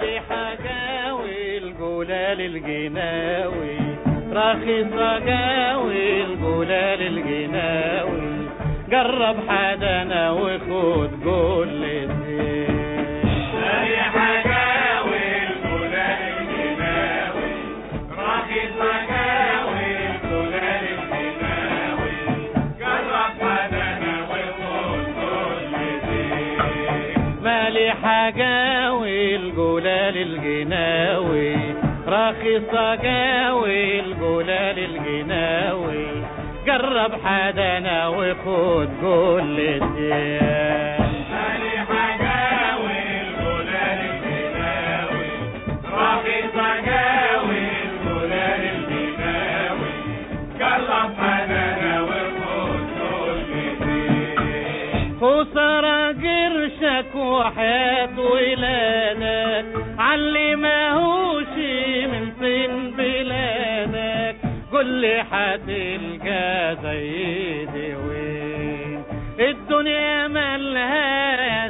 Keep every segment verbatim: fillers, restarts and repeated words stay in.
مالي حكاوي الجلال الجناوي، رخيصة جاوي الجلال الجناوي، جرب حدنا وخد كل الزين. مالي حكاوي الجلال الجناوي، رخيصة جاوي الجلال الجناوي، جرب حدنا وخد كل الزين. مالي حكاوي الجلال الجناوي، رخيصة جاوي الجلال الجناوي، جرب حدنا وخد كل الدين. مالي حكاوي الجلال الجناوي، رخيصة جاوي الجلال الجناوي، جرب حدنا وخد كل الدين. خسارة قرشك وحياة ولادك، علي ماهوش من طين بلادك، قل لي حتلقى زيدي وين؟ الدنيا مالها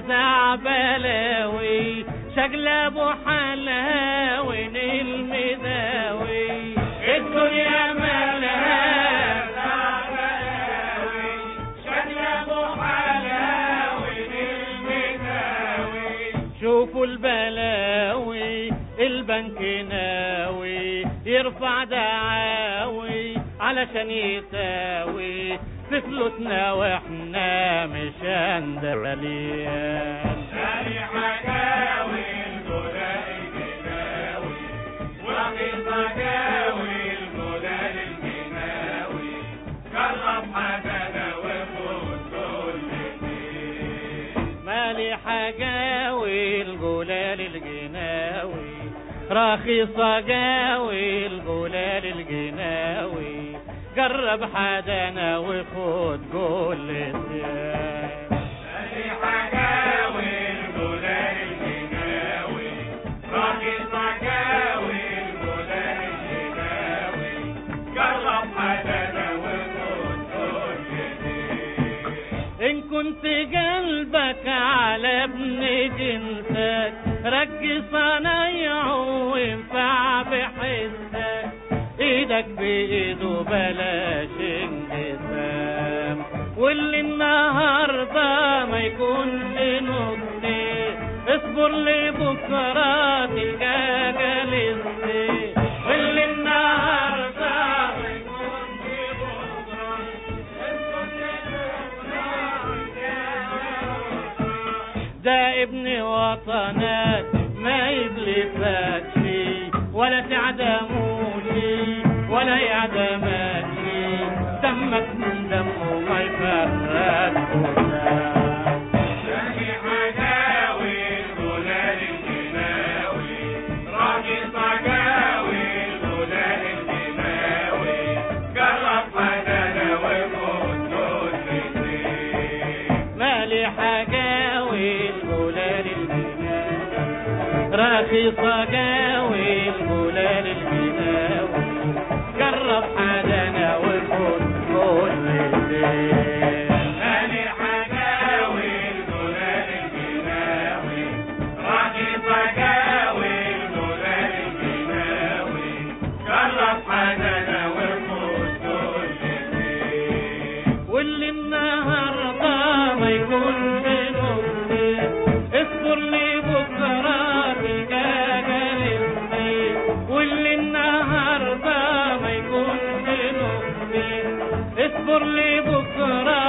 زعبلاوي، شقلب وحالها وين المداوي. الدنيا مالها زعبلاوي، شقلب وحالها وين المداوي. شوفوا البلاوي البنك ناوي يرفع دعاوي علشان يساوي في فلوسنا واحنا مش اندراليان. مالي حكاوي الجلال الجناوي، ورخيصة جاوي الجلال الجناوي، جرب حدنا وخد كل الدين. مالي حكاوي الجلال الجناوي، رخيصة جاوي الجلال الجناوي، جرب حدنا وخد كل الدين. مالي حكاوي الجلال الجناوي، رخيصة جاوي الجلال الجناوي، جرب حدنا وخد كل الدين. إن كنت قلبك على ابن جنسك، رج صنايعه وينفع بحسك، ايدك بايده بلاش انقسام، واللي النهارده ما يكونش نصي، اصبر لبكره تلقى جالسي. واللي النهارده ما يكونش بكرة، اصبر لبكرة تلقى. ده ابن وطنك ما يبلفكش، ولا تعدموش ولا يعدمكش، دمك من دمه ما يفرقش. مالي حكاوي الجلال الجناوي، رخيصة جاوي الجلال الجناوي، جرب حدنا وخد كل الدين. مالي حكاوي الجلال الجناوي، رخيصة جاوي الجلال الجناوي، جرب حدنا وخد كل الدين. مالي حكاوي الجلال الجناوي، رخيصة جاوي الجلال الجناوي، جرب حدنا وخد كل الدين. واللي النهارده ما يكونش نصي، اصبر لبكره تلقى جالسي. واللي النهارده ما يكونش نصي، اصبر لبكره